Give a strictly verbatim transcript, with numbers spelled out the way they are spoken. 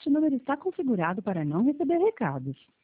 Este número está configurado para não receber recados.